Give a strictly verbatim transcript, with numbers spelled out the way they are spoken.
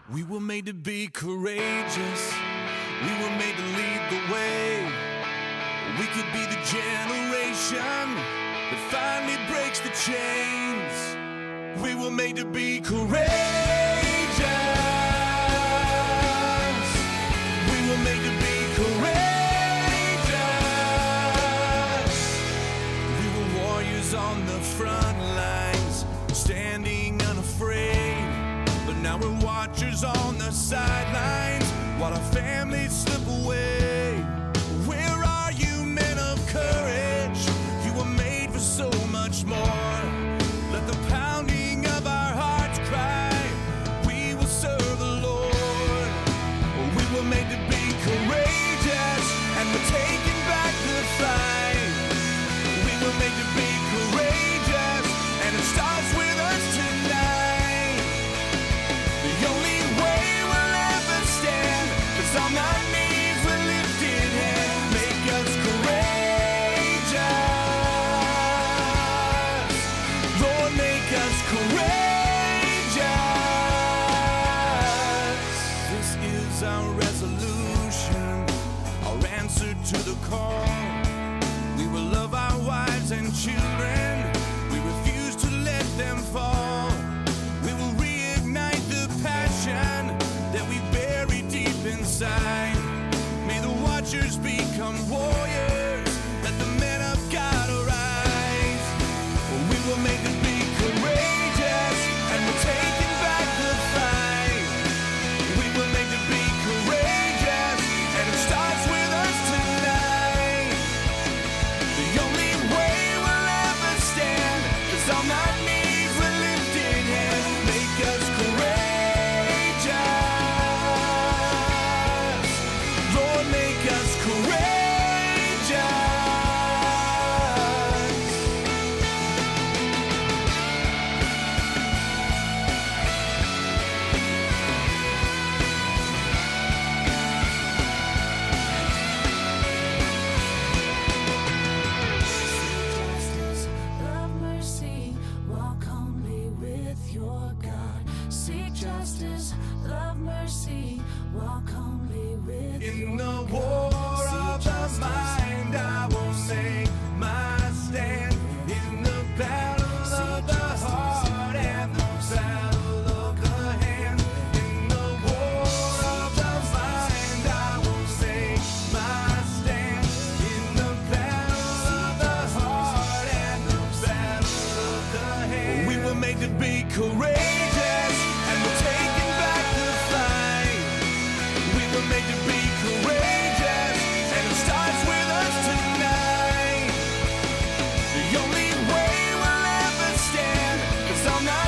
We were made to be courageous. We were made to lead the way. We could be the generation that finally breaks the chains. We were made to be courageous. We were made to be courageous. We were warriors on the front lines, standing unafraid. But now we're watchers on the sidelines while our families slip away. Where are you, men of courage? You were made for so much more. Let the pounding of our hearts cry, we will serve the Lord. We were made to be courageous, and we're taking back the fight. We were made to be courageous, and it starts with us tonight. The only way we'll ever stand is on our knees with lifted hands. Make us courageous. Lord, make us courageous. This is our resolution, our answer to the call. We will love our wives and children. We refuse to let them fall. We will reignite the passion that we bury deep inside. May the watchers become warriors. Let the men of God arise. We were made to be courageous, and we're taking back the fight. We were made to be courageous, and it starts with us tonight. The only way we'll ever stand is on our knees with lifted hands. Make us courageous. Lord, make us courageous. Justice, love, mercy, walk humbly with your God. Seek justice, love, mercy, walk humbly with In your the God. war Seek of the justice, mind, I will make my stand. In the battle of the heart and the battle of the hand. In the war of the mind, I will make my stand. In the battle of the heart and the battle of the hand. We were made to be courageous, and we're taking back the fight. We were made to be courageous, and it starts with us tonight. The only way we'll ever stand is on our